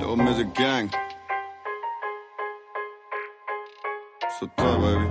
Yo, Music Gang. Sutta, baby.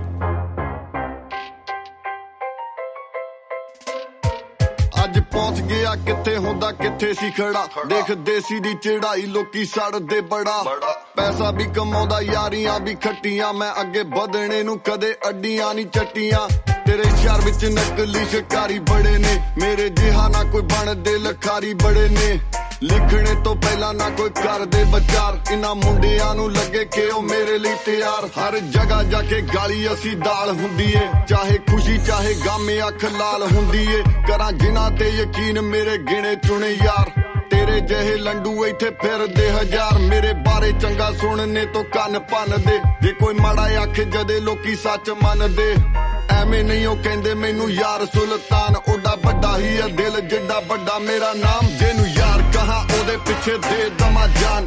ਅੱਜ ਪਹੁੰਚ ਗਿਆ ਕਿੱਥੇ ਹੁੰਦਾ ਕਿੱਥੇ ਸੀ ਖੜਾ ਦੇਖ ਦੇਸੀ ਦੀ ਚੜਾਈ ਲੋਕੀ ਸੜਦੇ ਬੜਾ ਪੈਸਾ ਵੀ ਕਮਾਉਂਦਾ ਯਾਰੀਆਂ ਵੀ ਖੱਟੀਆਂ ਮੈਂ ਅੱਗੇ ਵਧਣੇ ਨੂੰ ਕਦੇ ਅੱਡੀਆਂ ਨਹੀਂ ਚੱਟੀਆਂ ਤੇਰੇ ਸ਼ਹਿਰ ਵਿੱਚ ਨਕਲੀ ਸ਼ਿਕਾਰੀ ਬੜੇ ਨੇ ਮੇਰੇ ਜਿਹਾ ਨਾ ਕੋਈ ਬਣਦੇ ਲਖਾਰੀ ਬੜੇ ਨੇ ਲਿਖਣੇ ਤੋਂ ਪਹਿਲਾਂ ਨਾ ਕੋਈ ਕਰਦੇ ਵਿਚਾਰ ਇਨ੍ਹਾਂ ਮੁੰਡਿਆਂ ਨੂੰ ਲੱਗੇ ਕਿ ਉਹ ਮੇਰੇ ਲਈ ਤਿਆਰ ਹਰ ਜਗ੍ਹਾ ਜਾ ਕੇ ਗਾਲੀ ਅਸੀਂ ਦਾਲ ਹੁੰਦੀ ਏ ਚਾਹੇ ਖੁਸ਼ੀ ਚਾਹੇ ਗਮ ਅੱਖ ਲਾਲ ਹੁੰਦੀ ਏ ਕਰਾਂ ਜਿਨ੍ਹਾਂ ਤੇ ਯਕੀਨ ਮੇਰੇ ਗਿਣੇ ਚੁਣੇ ਯਾਰ ਤੇਰੇ ਜਿਹੇ ਲੰਡੂ ਇੱਥੇ ਫਿਰਦੇ ਹਜ਼ਾਰ ਮੇਰੇ ਬਾਰੇ ਚੰਗਾ ਸੁਣਨੇ ਤੋਂ ਕੰਨ ਭੰਨਦੇ ਜੇ ਕੋਈ ਮਾੜਾ ਆਖੇ ਜਦੇ ਲੋਕੀ ਸੱਚ ਮੰਨਦੇ ਐਵੇਂ ਨਹੀਂ ਉਹ ਕਹਿੰਦੇ ਮੈਨੂੰ ਯਾਰ ਸੁਲਤਾਨ ਓਡਾ ਵੱਡਾ ਹੀ ਆ ਦਿਲ ਜਿੱਡਾ ਵੱਡਾ ਮੇਰਾ ਨਾਮ ਜਿਹਨੂੰ ਯਾਰ ਕਹਾਂ ਉਹਦੇ ਪਿੱਛੇ ਦੇ ਦਮਾ ਜਾਨ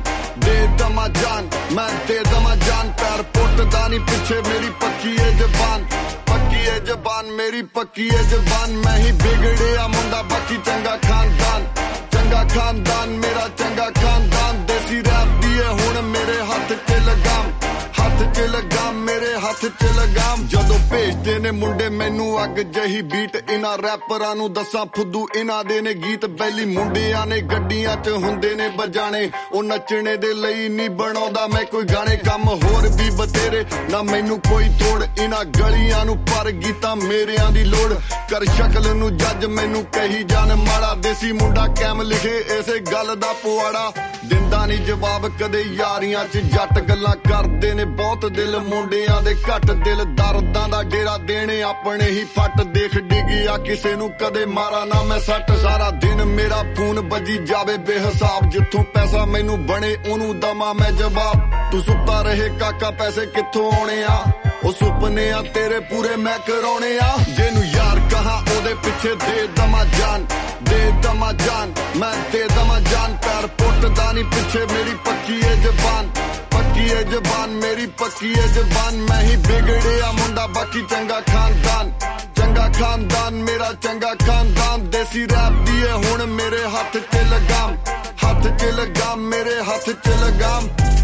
ਮੈਂ ਦੇ ਦਮਾ ਜਾਨ ਪੈਰ ਪੁੱਟਦਾ ਨਹੀਂ ਪਿੱਛੇ ਮੇਰੀ ਪੱਕੀ ਏ ਜ਼ਬਾਨ ਮੇਰੀ ਪੱਕੀ ਏ ਜ਼ਬਾਨ ਮੈਂ ਹੀ ਵਿਗੜਿਆ ਮੁੰਡਾ ਬਾਕੀ ਚੰਗਾ ਖਾਨਦਾਨ ਮੇਰਾ ਚੰਗਾ ਖਾਨਦਾਨ ਦੇਸੀ ਰੈਪ ਦੀ ਏ ਹੁਣ ਮੇਰੇ ਹੱਥ 'ਚ ਲਗਾਮ ਮੇਰੇ ਹੱਥ 'ਚ ਲਗਾਮ ਜਦੋਂ ਭੇਜਦੇ ਨੇ ਮੁੰਡੇ ਮੈਨੂੰ ਅੱਗ ਜਹੀ ਬੀਟ ਇਹਨਾਂ ਰੈਪਰਾਂ ਨੂੰ ਦੱਸਾਂ ਫੁੱਦੂ ਇਹਨਾਂ ਦੇ ਨੇ ਗੀਤ ਬੈਲੀ ਮੁੰਡਿਆਂ ਨੇ ਗੱਡੀਆਂ 'ਚ ਹੁੰਦੇ ਨੇ ਬਜਾਣੇ ਉਹ ਨੱਚਣੇ ਦੇ ਲਈ ਨਹੀਂ ਬਣਾਉਂਦਾ ਮੈਂ ਕੋਈ ਗਾਣੇ ਕੰਮ ਹੋਰ ਵੀ ਬਤੇਰੇ ਨਾ ਮੈਨੂੰ ਕੋਈ ਤੋੜ ਇਹਨਾਂ ਗਲੀਆਂ ਨੂੰ ਪਰ ਗੀਤਾਂ ਮੇਰਿਆਂ ਦੀ ਲੋੜ ਕਰ ਸ਼ਕਲ ਨੂੰ ਜੱਜ ਮੈਨੂੰ ਕਹੀ ਜਾਣ ਮਾੜਾ ਦੇਸੀ ਮੁੰਡਾ ਕੈਮ ਲਿਖੇ ਇਸੇ ਗੱਲ ਦਾ ਪੁਆੜਾ ਦਿੰਦਾ ਨਹੀਂ ਜਵਾਬ ਕਦੇ ਯਾਰੀਆਂ 'ਚ ਜੱਟ ਗੱਲਾਂ ਕਰਦੇ ਨੇ ਬਹੁਤ ਦਿਲ ਮੁੰਡਿਆਂ ਦੇ ਘੱਟ ਦਿਲ ਦਰਦਾਂ ਦਾ ਡੇਰਾ ਦੇਣੇ ਆਪਣੇ ਹੀ ਫੱਟ ਦੇਖ ਡਿੱਗਿਆ ਕਿਸੇ ਨੂੰ ਕਦੇ ਮਾਰਾ ਨਾ ਮੈਂ ਸੱਟ ਸਾਰਾ ਦਿਨ ਮੇਰਾ ਫੋਨ ਵੱਜੀ ਜਾਵੇ ਬੇਹਿਸਾਬ ਜਿੱਥੋਂ ਪੈਸਾ ਮੈਨੂੰ ਬਣੇ ਉਹਨੂੰ ਦਵਾਂ ਮੈਂ ਜਵਾਬ ਤੂੰ ਸੁੱਤਾ ਰਹੇ ਕਾਕਾ ਪੈਸੇ ਕਿੱਥੋਂ ਆਉਣੇ ਆ ਉਹ ਸੁਪਨੇ ਆ ਤੇਰੇ ਪੂਰੇ ਮੈਂ ਕਰਾਉਣੇ ਆ ਜਿਹਨੂੰ ਯਾਰ ਕਹਾਂ ਉਹਦੇ ਪਿੱਛੇ ਦੇ ਦਮਾ ਜਾਨ ਮੈਂ ਦੇ ਦਮਾ ਜਾਨ ਪੈਰ ਪੁੱਟਦਾ ਨਹੀਂ ਪਿੱਛੇ ਮੇਰੀ ਪੱਕੀ ਏ ਜ਼ਬਾਨ ਮੇਰੀ ਪੱਕੀ ਏ ਜ਼ਬਾਨ ਮੈਂ ਹੀ ਵਿਗੜਿਆ ਮੁੰਡਾ ਬਾਕੀ ਚੰਗਾ ਖਾਨਦਾਨ ਮੇਰਾ ਚੰਗਾ ਖਾਨਦਾਨ ਦੇਸੀ ਰੈਪ ਦੀ ਏ ਹੁਣ ਮੇਰੇ ਹੱਥ 'ਚ ਲਗਾਮ ਮੇਰੇ ਹੱਥ 'ਚ ਲਗਾਮ